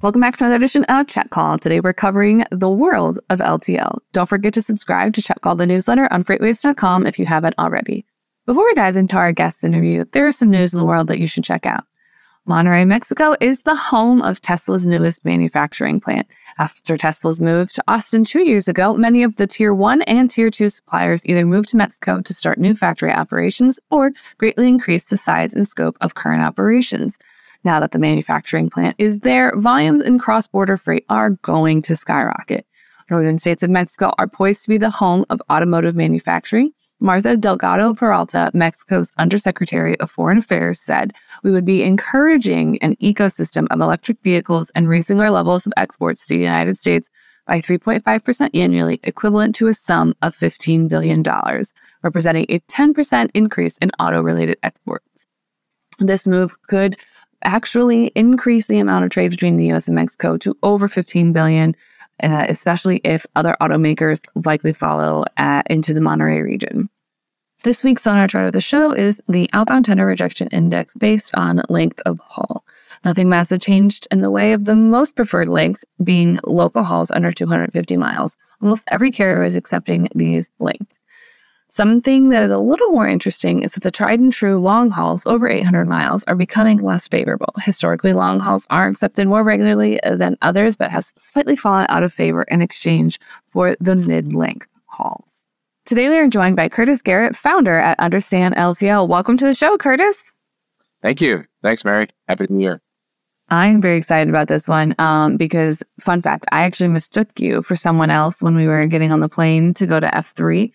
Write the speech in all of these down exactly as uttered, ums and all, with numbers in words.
Welcome back to another edition of Chat Call. Today we're covering the world of L T L. Don't forget to subscribe to Chat Call, the newsletter on freightwaves dot com if you haven't already. Before we dive into our guest interview, there is some news in the world that you should check out. Monterrey, Mexico is the home of Tesla's newest manufacturing plant. After Tesla's move to Austin two years ago, many of the Tier one and Tier two suppliers either moved to Mexico to start new factory operations or greatly increase the size and scope of current operations. Now that the manufacturing plant is there, volumes in cross-border freight are going to skyrocket. Northern states of Mexico are poised to be the home of automotive manufacturing. Martha Delgado Peralta, Mexico's Undersecretary of Foreign Affairs, said, "We would be encouraging an ecosystem of electric vehicles and raising our levels of exports to the United States by three point five percent annually, equivalent to a sum of fifteen billion dollars, representing a ten percent increase in auto-related exports." This move could actually increase the amount of trade between the U S and Mexico to over fifteen billion dollars, uh, especially if other automakers likely follow uh, into the Monterrey region. This week's sonar chart of the show is the outbound tender rejection index based on length of haul. Nothing massive changed in the way of the most preferred lengths being local hauls under two hundred fifty miles. Almost every carrier is accepting these lengths. Something that is a little more interesting is that the tried and true long hauls over eight hundred miles are becoming less favorable. Historically, long hauls are accepted more regularly than others, but has slightly fallen out of favor in exchange for the mid-length hauls. Today, we are joined by Curtis Garrett, founder at Understand L T L. Welcome to the show, Curtis. Thank you. Thanks, Mary. Happy New Year. I'm very excited about this one um, because, fun fact, I actually mistook you for someone else when we were getting on the plane to go to F three.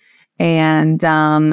And um,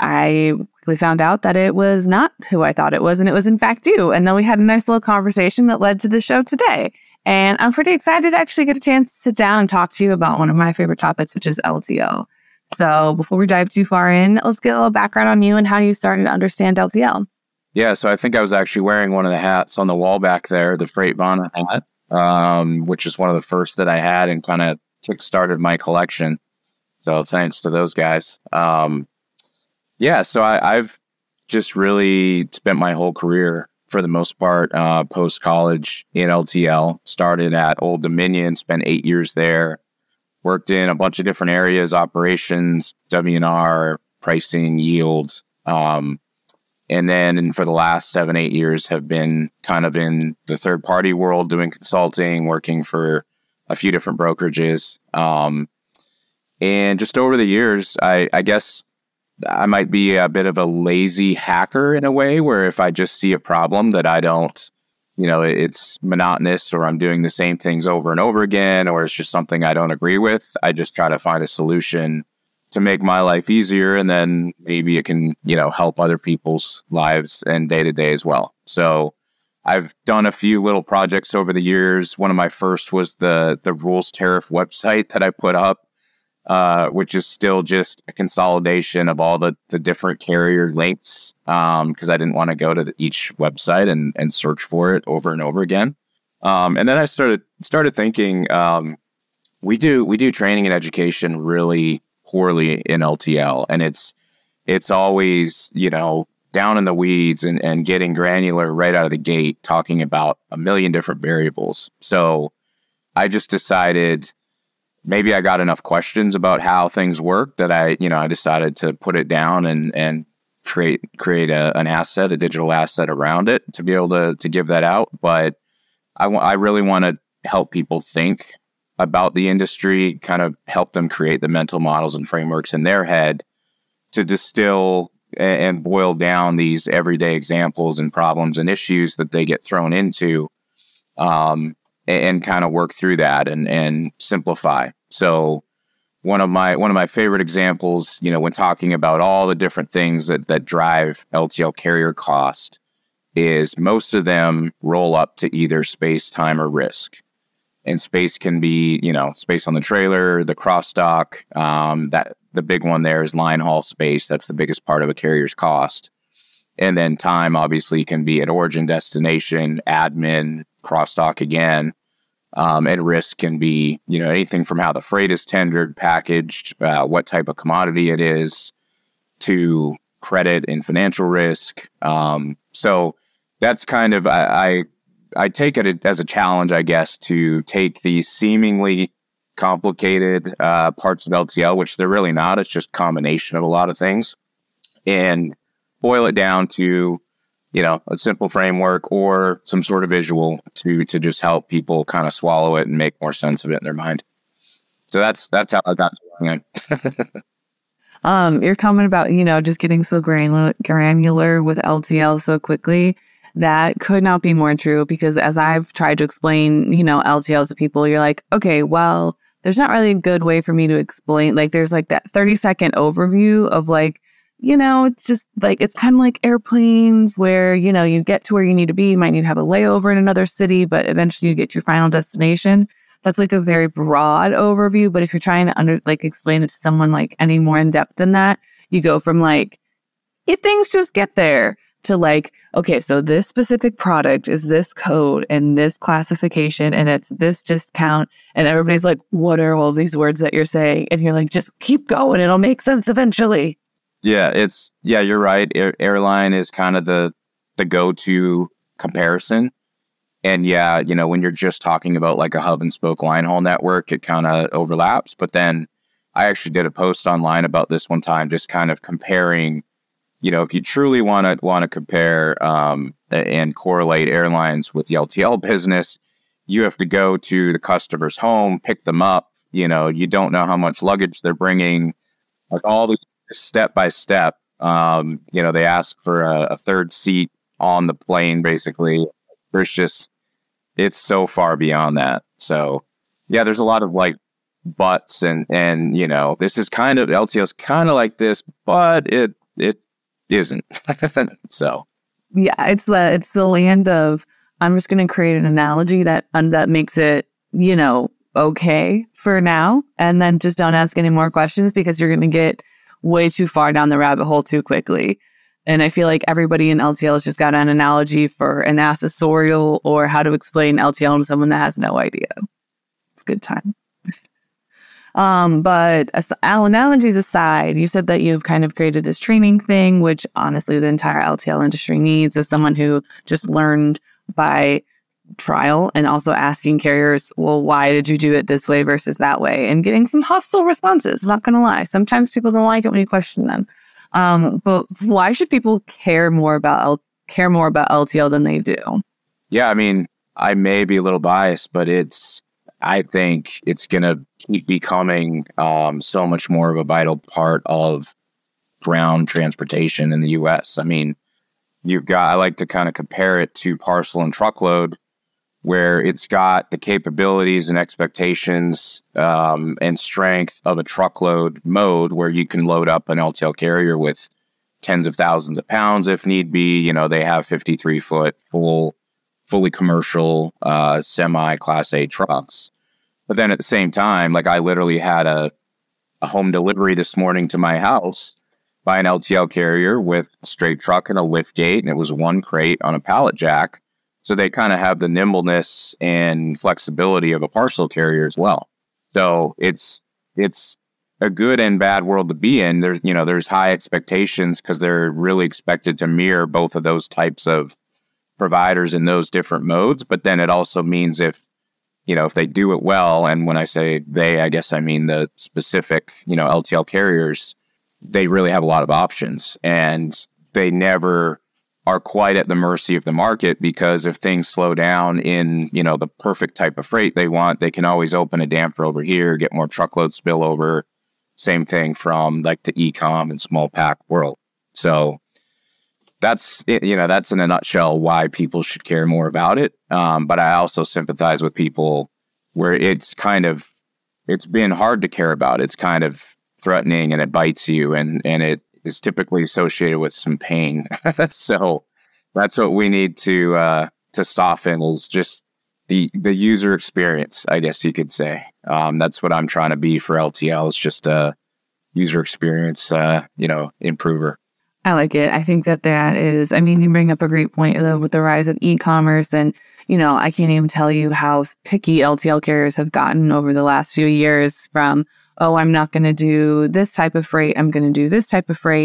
I quickly found out that it was not who I thought it was, and it was in fact you. And then we had a nice little conversation that led to the show today. And I'm pretty excited to actually get a chance to sit down and talk to you about one of my favorite topics, which is L T L. So before we dive too far in, let's get a little background on you and how you started to understand L T L. Yeah, so I think I was actually wearing one of the hats on the wall back there, the Freightvana hat, um, which is one of the first that I had and kind of kick-started my collection. So thanks to those guys. Um, yeah, so I, I've just really spent my whole career, for the most part, uh, post-college in L T L. Started at Old Dominion, spent eight years there. Worked in a bunch of different areas, operations, W and R, pricing, yield. Um, and then for the last seven, eight years have been kind of in the third-party world, doing consulting, working for a few different brokerages. Um And just over the years, I, I guess I might be a bit of a lazy hacker in a way where if I just see a problem that I don't, you know, it's monotonous or I'm doing the same things over and over again, or it's just something I don't agree with, I just try to find a solution to make my life easier. And then maybe it can, you know, help other people's lives and day to day as well. So I've done a few little projects over the years. One of my first was the, the rules tariff website that I put up. Uh, which is still just a consolidation of all the, the different carrier links, um, because I didn't want to go to the, each website and, and search for it over and over again. Um, and then I started started thinking, um, we do we do training and education really poorly in L T L, and it's it's always, you know, down in the weeds and, and getting granular right out of the gate, talking about a million different variables. So I just decided, maybe I got enough questions about how things work that I, you know, I decided to put it down and, and create create a, an asset, a digital asset around it to be able to to give that out. But I, w- I really want to help people think about the industry, kind of help them create the mental models and frameworks in their head to distill and, and boil down these everyday examples and problems and issues that they get thrown into. Um, and kind of work through that and, and simplify. So one of my one of my favorite examples, you know, when talking about all the different things that, that drive L T L carrier cost is most of them roll up to either space, time, or risk. And space can be, you know, space on the trailer, the cross dock. Um, that the big one there is line haul space. That's the biggest part of a carrier's cost. And then time obviously can be at origin, destination, admin, cross-dock again. Um, and risk can be, you know, anything from how the freight is tendered, packaged, uh, what type of commodity it is, to credit and financial risk. Um, so that's kind of, I, I I take it as a challenge, I guess, to take these seemingly complicated uh, parts of L T L, which they're really not. It's just a combination of a lot of things, and boil it down to, you know, a simple framework or some sort of visual to to just help people kind of swallow it and make more sense of it in their mind. So that's that's how I got to it. um, your comment about, you know, just getting so granular, granular with L T L so quickly, that could not be more true, because as I've tried to explain, you know, L T L to people, you're like, okay, well, there's not really a good way for me to explain. Like, there's like that thirty second overview of like, you know, it's just like, it's kind of like airplanes where, you know, you get to where you need to be. You might need to have a layover in another city, but eventually you get to your final destination. That's like a very broad overview. But if you're trying to under like explain it to someone like any more in depth than that, you go from like, yeah, things just get there to like, okay, so this specific product is this code and this classification and it's this discount. And everybody's like, what are all these words that you're saying? And you're like, just keep going. It'll make sense eventually. Yeah, it's, yeah, you're right. Air, airline is kind of the, the go-to comparison. And yeah, you know, when you're just talking about like a hub and spoke line haul network, it kind of overlaps. But then I actually did a post online about this one time, just kind of comparing, you know, if you truly want to want to compare um, and correlate airlines with the L T L business, you have to go to the customer's home, pick them up. You know, you don't know how much luggage they're bringing, like all the step by step. Um, you know, they ask for a, a third seat on the plane, basically. There's just, it's so far beyond that. So yeah, there's a lot of like buts and, and, you know, this is kind of, L T L is kind of like this, but it, it isn't. So yeah, it's the, it's the land of, I'm just going to create an analogy that, um, that makes it, you know, okay for now. And then just don't ask any more questions, because you're going to get way too far down the rabbit hole too quickly. And I feel like everybody in L T L has just got an analogy for an accessorial or how to explain L T L to someone that has no idea. It's a good time. um, but as, analogies aside, you said that you've kind of created this training thing, which honestly the entire L T L industry needs, as someone who just learned by trial and also asking carriers, well, why did you do it this way versus that way? And getting some hostile responses, not going to lie. Sometimes people don't like it when you question them. Um, but why should people care more about L- care more about L T L than they do? Yeah, I mean, I may be a little biased, but it's, I think it's going to keep becoming um, so much more of a vital part of ground transportation in the U S. I mean, you've got, I like to kind of compare it to parcel and truckload, where it's got the capabilities and expectations um, and strength of a truckload mode, where you can load up an L T L carrier with tens of thousands of pounds if need be. You know, they have fifty-three foot full, fully commercial uh, semi Class A trucks. But then at the same time, like I literally had a, a home delivery this morning to my house by an L T L carrier with a straight truck and a lift gate, and it was one crate on a pallet jack. So they kind of have the nimbleness and flexibility of a parcel carrier as well. So it's it's a good and bad world to be in. There's, you know, there's high expectations because they're really expected to mirror both of those types of providers in those different modes. But then it also means if, you know, if they do it well, and when I say they, I guess I mean the specific, you know, L T L carriers, they really have a lot of options, and they never are quite at the mercy of the market, because if things slow down in, you know, the perfect type of freight they want, they can always open a damper over here, get more truckload spillover. Same thing from like the e-com and small pack world. So that's it, you know, that's in a nutshell why people should care more about it. Um, but I also sympathize with people where it's kind of, it's been hard to care about. It's kind of threatening and it bites you, and, and it is typically associated with some pain. So that's what we need to uh, to soften, is just the the user experience, I guess you could say. Um, that's what I'm trying to be for L T L. It's just a user experience, uh, you know, improver. I like it. I think that that is, I mean, you bring up a great point though, with the rise of e-commerce, and, you know, I can't even tell you how picky L T L carriers have gotten over the last few years from, oh, I'm not going to do this type of freight, I'm going to do this type of freight.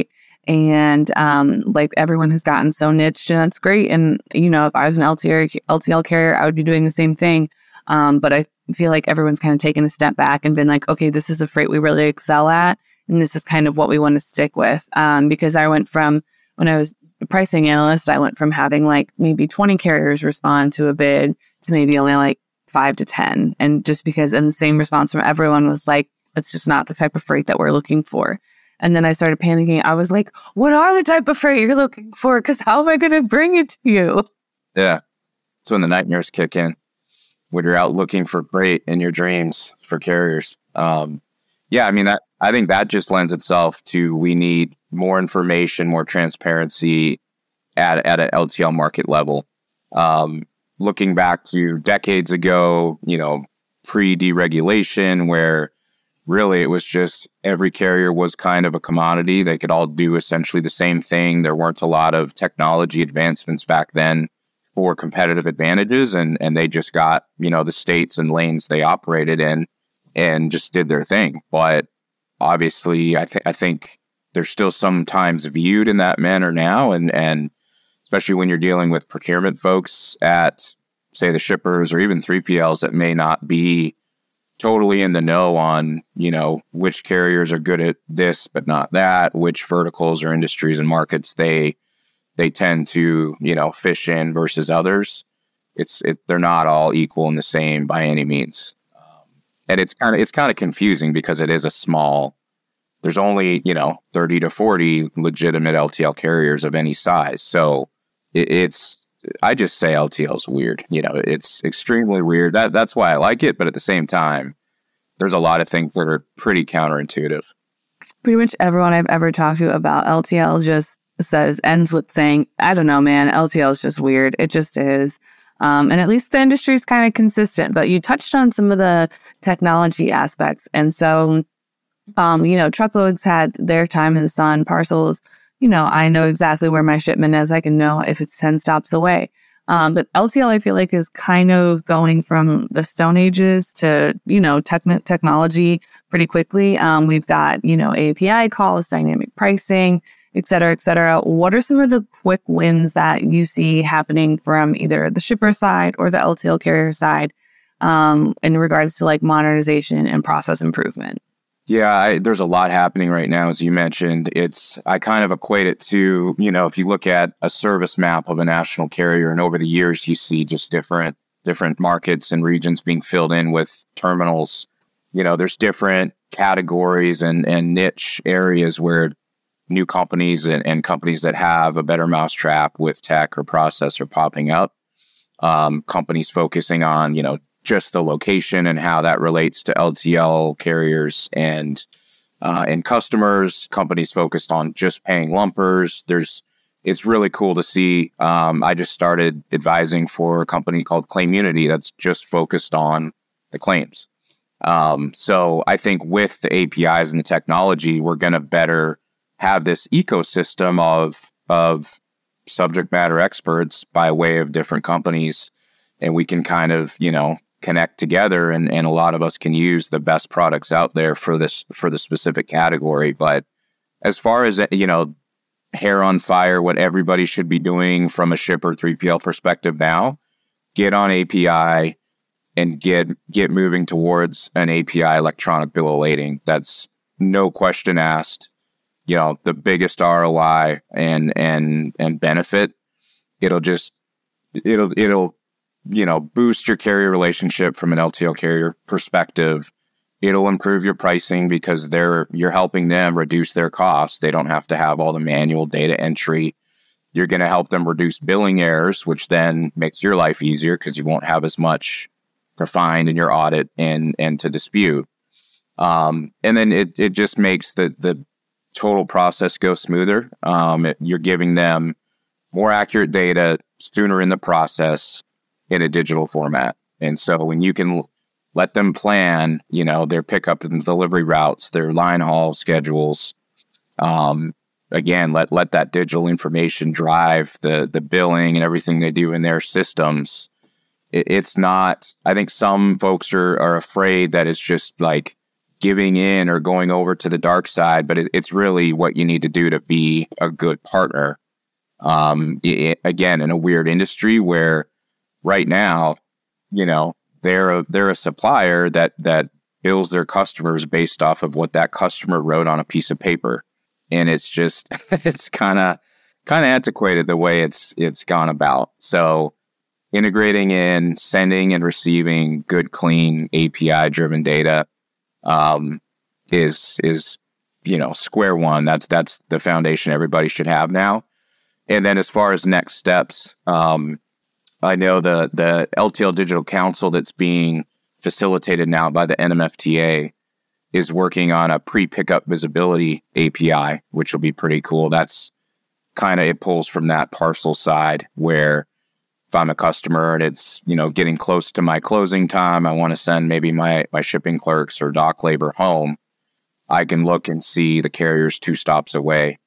And um, like everyone has gotten so niched, and that's great. And, you know, if I was an L T L, L T L carrier, I would be doing the same thing. Um, but I feel like everyone's kind of taken a step back and been like, okay, this is a freight we really excel at. And this is kind of what we want to stick with. Um, because I went from, when I was a pricing analyst, I went from having like maybe twenty carriers respond to a bid to maybe only like five to ten. And just because, and the same response from everyone was like, it's just not the type of freight that we're looking for. And then I started panicking. I was like, what are the type of freight you're looking for? Because how am I going to bring it to you? Yeah. That's when the nightmares kick in, when you're out looking for freight in your dreams for carriers. Um, yeah, I mean, that I think that just lends itself to, we need more information, more transparency at, at an L T L market level. Um, looking back to decades ago, you know, pre-deregulation, where really it was just every carrier was kind of a commodity. They could all do essentially the same thing. There weren't a lot of technology advancements back then for competitive advantages, and and they just got, you know, the states and lanes they operated in and just did their thing. But obviously, I think I think they're still sometimes viewed in that manner now, and and especially when you're dealing with procurement folks at, say, the shippers or even three P Ls that may not be totally in the know on, you know, which carriers are good at this but not that, which verticals or industries and markets they they tend to, you know, fish in versus others. It's it they're not all equal and the same by any means. Um, and it's kind of it's kind of confusing because it is a small, there's only, you know, thirty to forty legitimate L T L carriers of any size. So it, it's I just say L T L is weird. You know, it's extremely weird. That that's why I like it. But at the same time, there's a lot of things that are pretty counterintuitive. Pretty much everyone I've ever talked to about L T L just says, ends with saying, I don't know, man, L T L is just weird. It just is. Um, and at least the industry is kind of consistent. But you touched on some of the technology aspects. And so, um, you know, truckloads had their time in the sun. Parcels, you know, I know exactly where my shipment is. I can know if it's ten stops away. Um, but L T L, I feel like, is kind of going from the Stone Ages to, you know, techn- technology pretty quickly. Um, we've got, you know, A P I calls, dynamic pricing, et cetera, et cetera. What are some of the quick wins that you see happening from either the shipper side or the L T L carrier side um, in regards to like modernization and process improvement? Yeah, I, there's a lot happening right now, as you mentioned. It's I kind of equate it to, you know, if you look at a service map of a national carrier, and over the years you see just different different markets and regions being filled in with terminals. You know, there's different categories and, and niche areas where new companies and, and companies that have a better mousetrap with tech or process are popping up. Um, companies focusing on, you know, just the location and how that relates to L T L carriers and uh, and customers. Companies focused on just paying lumpers. There's it's really cool to see. Um, I just started advising for a company called Claimunity that's just focused on the claims. Um, so I think with the A P Is and the technology, we're going to better have this ecosystem of of subject matter experts by way of different companies, and we can kind of, you know, connect together, and, and a lot of us can use the best products out there for this for the specific category. But as far as, you know, hair on fire, what everybody should be doing from a shipper three P L perspective now, get on A P I and get get moving towards an A P I electronic bill of lading. That's no question asked. You know, the biggest R O I and and and benefit. It'll just it'll it'll you know, boost your carrier relationship from an L T L carrier perspective. It'll improve your pricing because they're you're helping them reduce their costs. They don't have to have all the manual data entry. You're going to help them reduce billing errors, which then makes your life easier because you won't have as much to find in your audit and and to dispute. Um, and then it it just makes the the total process go smoother. Um, it, you're giving them more accurate data sooner in the process in a digital format. And so when you can let them plan, you know, their pickup and delivery routes, their line haul schedules, um, again, let let that digital information drive the the billing and everything they do in their systems. It, it's not, I think some folks are, are afraid that it's just like giving in or going over to the dark side, but it, it's really what you need to do to be a good partner. Um, it, again, in a weird industry where right now, you know, they're a, they're a supplier that that bills their customers based off of what that customer wrote on a piece of paper, and it's just it's kind of kind of antiquated the way it's it's gone about. So integrating in, sending and receiving good, clean A P I driven data um, is is you know square one. That's that's the foundation everybody should have now. And then as far as next steps, um, I know the the L T L Digital Council that's being facilitated now by the N M F T A is working on a pre-pickup visibility A P I, which will be pretty cool. That's kind of, it pulls from that parcel side where if I'm a customer and it's, you know, getting close to my closing time, I want to send maybe my, my shipping clerks or dock labor home, I can look and see the carrier's two stops away.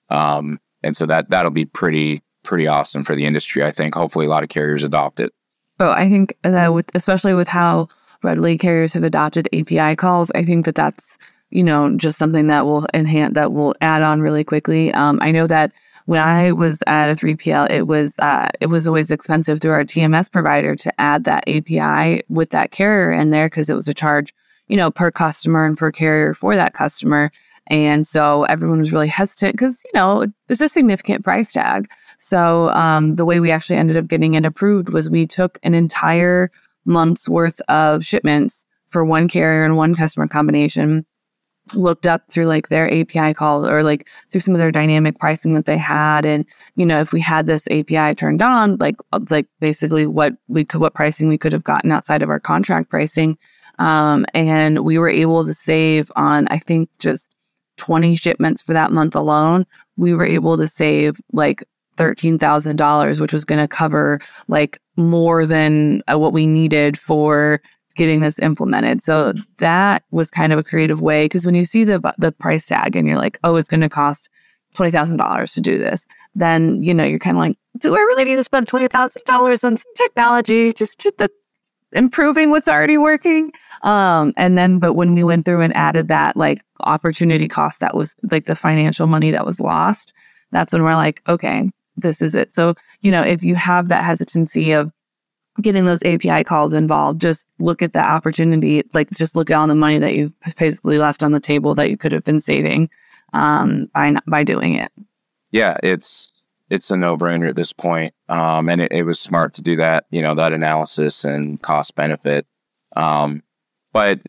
Um, and so that, that'll be pretty, pretty awesome for the industry. I think hopefully a lot of carriers adopt it. Oh, I think that with, especially with how readily carriers have adopted A P I calls, I think that that's, you know, just something that will enhance, that will add on really quickly. Um, I know that when I was at a three P L, it was uh, it was always expensive through our T M S provider to add that A P I with that carrier in there because it was a charge, you know, per customer and per carrier for that customer. And so everyone was really hesitant because, you know, it's a significant price tag. So um, the way we actually ended up getting it approved was we took an entire month's worth of shipments for one carrier and one customer combination, looked up through like their A P I call or like through some of their dynamic pricing that they had. And, you know, if we had this A P I turned on, like, like basically what we could, what pricing we could have gotten outside of our contract pricing. Um, and we were able to save on, I think, just twenty shipments for that month alone. We were able to save like thirteen thousand dollars, which was going to cover like more than uh, what we needed for getting this implemented. So that was kind of a creative way, because when you see the the price tag and you're like, oh, it's going to cost twenty thousand dollars to do this, then, you know, you're kind of like, do I really need to spend twenty thousand dollars on some technology just to the improving what's already working? Um, and then, but when we went through and added that like opportunity cost, that was like the financial money that was lost, that's when we're like, okay, this is it. So, you know, if you have that hesitancy of getting those A P I calls involved, just look at the opportunity, like just look at all the money that you've basically left on the table that you could have been saving um, by by doing it. Yeah, it's it's a no-brainer at this point. Um, and it, it was smart to do that, you know, that analysis and cost benefit. Um, but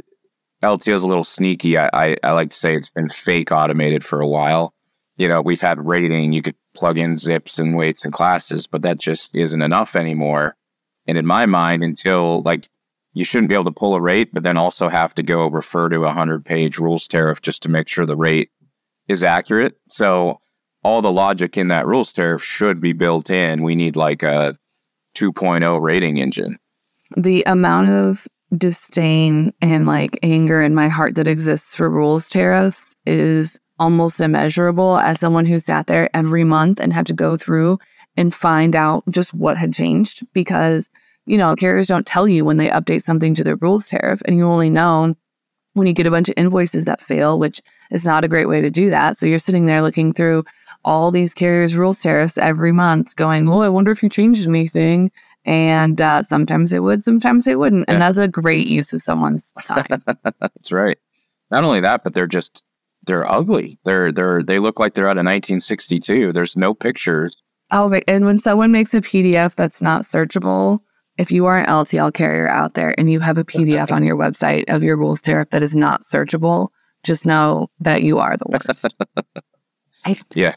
L T O is a little sneaky. I, I, I like to say it's been fake automated for a while. You know, we've had rating, you could plug in zips and weights and classes, but that just isn't enough anymore. And in my mind, until like you shouldn't be able to pull a rate, but then also have to go refer to a hundred page rules tariff just to make sure the rate is accurate. So all the logic in that rules tariff should be built in. We need like a two point oh rating engine. The amount of disdain and like anger in my heart that exists for rules tariffs is almost immeasurable, as someone who sat there every month and had to go through and find out just what had changed, because, you know, carriers don't tell you when they update something to their rules tariff, and you only know when you get a bunch of invoices that fail, which is not a great way to do that. So you're sitting there looking through all these carriers' rules tariffs every month going, oh, I wonder if you changed anything. And uh, sometimes it would, sometimes it wouldn't. Yeah. And that's a great use of someone's time. That's right. Not only that, but they're just, they're ugly. They're, they're, they look like they're out of nineteen sixty-two. There's no pictures. Oh, and when someone makes a P D F that's not searchable, if you are an L T L carrier out there and you have a P D F on your website of your rules tariff that is not searchable, just know that you are the worst. I, yeah.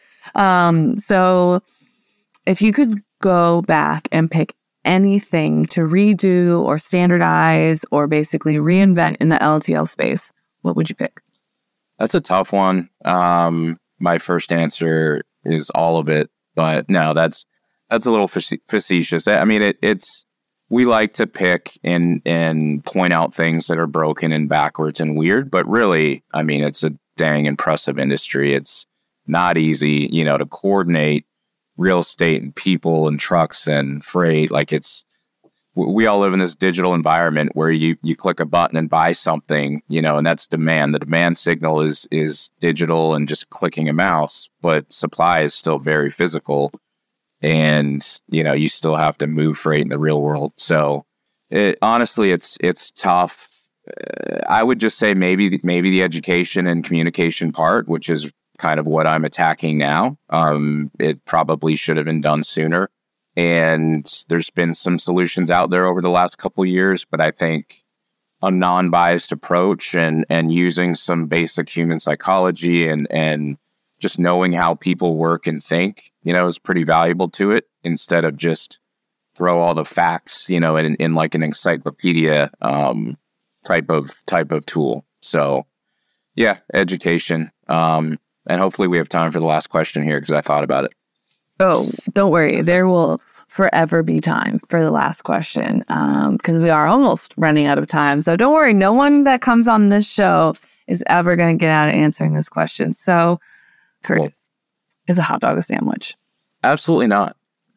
Um. So if you could go back and pick anything to redo or standardize or basically reinvent in the L T L space, what would you pick? That's a tough one. Um, my first answer is all of it, but no, that's that's a little facetious. I mean, it, it's we like to pick and and point out things that are broken and backwards and weird, but really, I mean, it's a dang impressive industry. It's not easy, you know, to coordinate real estate and people and trucks and freight. Like it's we all live in this digital environment where you, you click a button and buy something, you know, and that's demand. The demand signal is is digital and just clicking a mouse, but supply is still very physical. And, you know, you still have to move freight in the real world. So it, honestly, it's it's tough. Uh, I would just say maybe maybe the education and communication part, which is kind of what I'm attacking now. Um, it probably should have been done sooner. And there's been some solutions out there over the last couple of years, but I think a non-biased approach and and using some basic human psychology and and just knowing how people work and think, you know, is pretty valuable to it, instead of just throw all the facts, you know, in, in like an encyclopedia um, type of type of tool. So yeah, education. Um, and hopefully we have time for the last question here, because I thought about it. Oh, don't worry. There will forever be time for the last question, because um, we are almost running out of time. So don't worry. No one that comes on this show is ever going to get out of answering this question. So, Curtis, well, is a hot dog a sandwich? Absolutely not.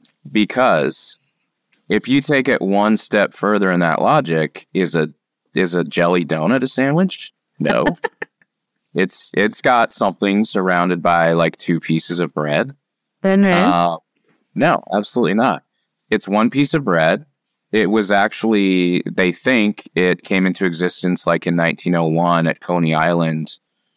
Because if you take it one step further in that logic, is a is a jelly donut a sandwich? No. it's It's got something surrounded by like two pieces of bread. Uh, no, absolutely not. It's one piece of bread. It was actually, they think it came into existence like in nineteen oh one at Coney Island,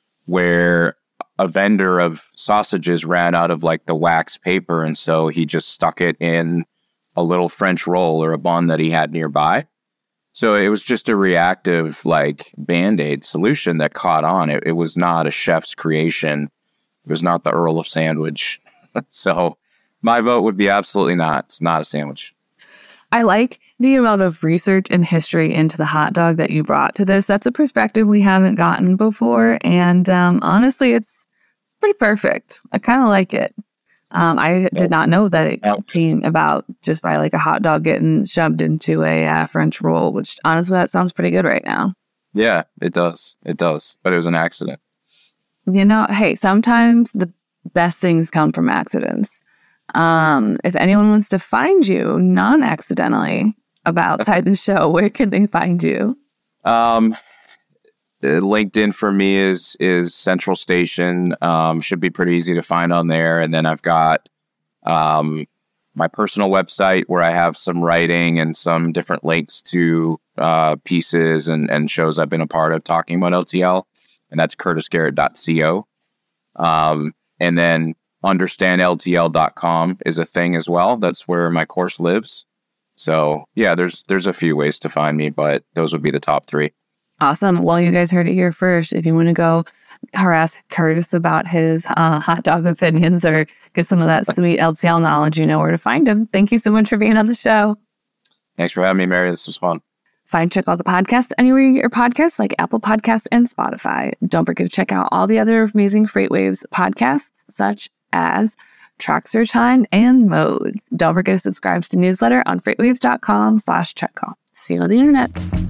where a vendor of sausages ran out of like the wax paper. And so he just stuck it in a little French roll or a bun that he had nearby. So it was just a reactive like Band-Aid solution that caught on. It, it was not a chef's creation. It was not the Earl of Sandwich. So my vote would be absolutely not. It's not a sandwich. I like the amount of research and history into the hot dog that you brought to this. That's a perspective we haven't gotten before. And um, honestly, it's, it's pretty perfect. I kind of like it. Um, I yes. did not know that it came about just by like a hot dog getting shoved into a uh, French roll, which honestly, that sounds pretty good right now. Yeah, it does. It does. But it was an accident. You know, hey, sometimes the best things come from accidents. Um, if anyone wants to find you non-accidentally about outside the show, where can they find you? Um, LinkedIn for me is is Central Station. Um, should be pretty easy to find on there. And then I've got um, my personal website where I have some writing and some different links to uh, pieces and, and shows I've been a part of talking about L T L. And that's curtis garrett dot co. Um, and then understand L T L dot com is a thing as well. That's where my course lives. So yeah, there's there's a few ways to find me, but those would be the top three. Awesome. Well, you guys heard it here first. If you want to go harass Curtis about his uh, hot dog opinions or get some of that sweet L T L knowledge, you know where to find him. Thank you so much for being on the show. Thanks for having me, Mary. This was fun. Find Check All the Podcasts anywhere you get your podcasts, like Apple Podcasts and Spotify. Don't forget to check out all the other amazing FreightWaves podcasts, such as Track Search Hunt and Modes. Don't forget to subscribe to the newsletter on freightwaves dot com slash check call. See you on the internet.